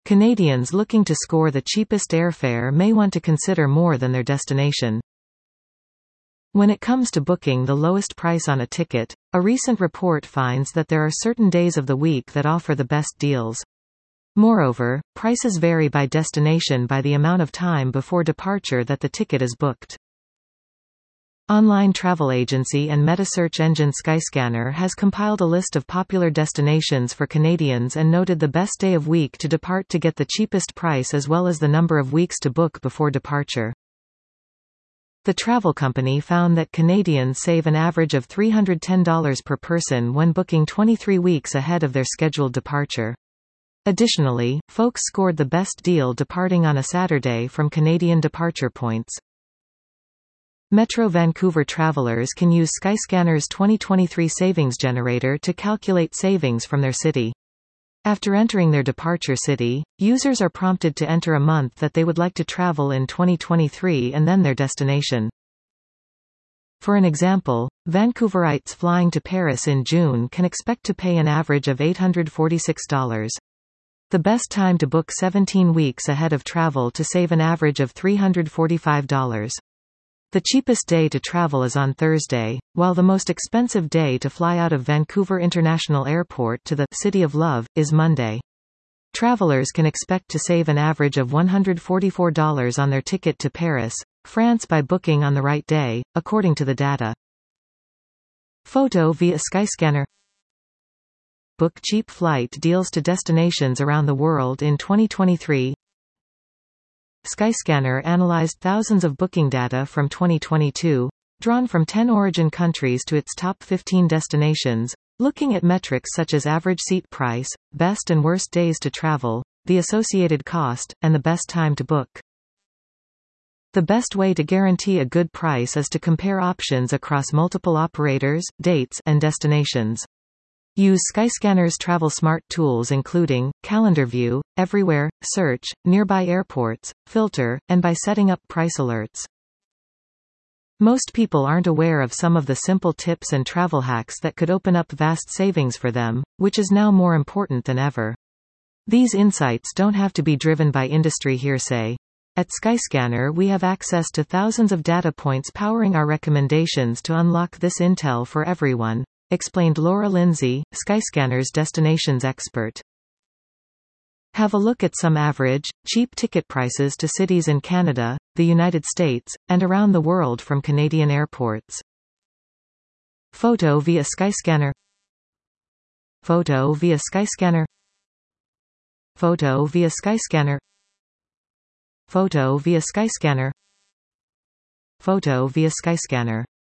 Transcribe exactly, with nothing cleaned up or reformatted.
Canadians looking to score the cheapest airfare may want to consider more than their destination. When it comes to booking the lowest price on a ticket, a recent report finds that there are certain days of the week that offer the best deals. Moreover, prices vary by destination by the amount of time before departure that the ticket is booked. Online travel agency and meta-search engine Skyscanner has compiled a list of popular destinations for Canadians and noted the best day of week to depart to get the cheapest price as well as the number of weeks to book before departure. The travel company found that Canadians save an average of three hundred ten dollars per person when booking twenty-three weeks ahead of their scheduled departure. Additionally, folks scored the best deal departing on a Saturday from Canadian departure points. Metro Vancouver travelers can use Skyscanner's twenty twenty-three savings generator to calculate savings from their city. After entering their departure city, users are prompted to enter a month that they would like to travel in twenty twenty-three and then their destination. For an example, Vancouverites flying to Paris in June can expect to pay an average of eight hundred forty-six dollars. The best time to book seventeen weeks ahead of travel to save an average of three hundred forty-five dollars. The cheapest day to travel is on Thursday, while the most expensive day to fly out of Vancouver International Airport to the City of Love is Monday. Travelers can expect to save an average of one hundred forty-four dollars on their ticket to Paris, France by booking on the right day, according to the data. Photo via Skyscanner. Book cheap flight deals to destinations around the world in twenty twenty-three. Skyscanner analyzed thousands of booking data from twenty twenty-two, drawn from ten origin countries to its top fifteen destinations, looking at metrics such as average seat price, best and worst days to travel, the associated cost, and the best time to book. The best way to guarantee a good price is to compare options across multiple operators, dates, and destinations. Use Skyscanner's Travel Smart tools including Calendar View, Everywhere, Search, Nearby Airports, Filter, and by setting up price alerts. Most people aren't aware of some of the simple tips and travel hacks that could open up vast savings for them, which is now more important than ever. These insights don't have to be driven by industry hearsay. At Skyscanner we have access to thousands of data points powering our recommendations to unlock this intel for everyone, explained Laura Lindsay, Skyscanner's destinations expert. Have a look at some average, cheap ticket prices to cities in Canada, the United States, and around the world from Canadian airports. Photo via Skyscanner. Photo via Skyscanner. Photo via Skyscanner. Photo via Skyscanner. Photo via Skyscanner.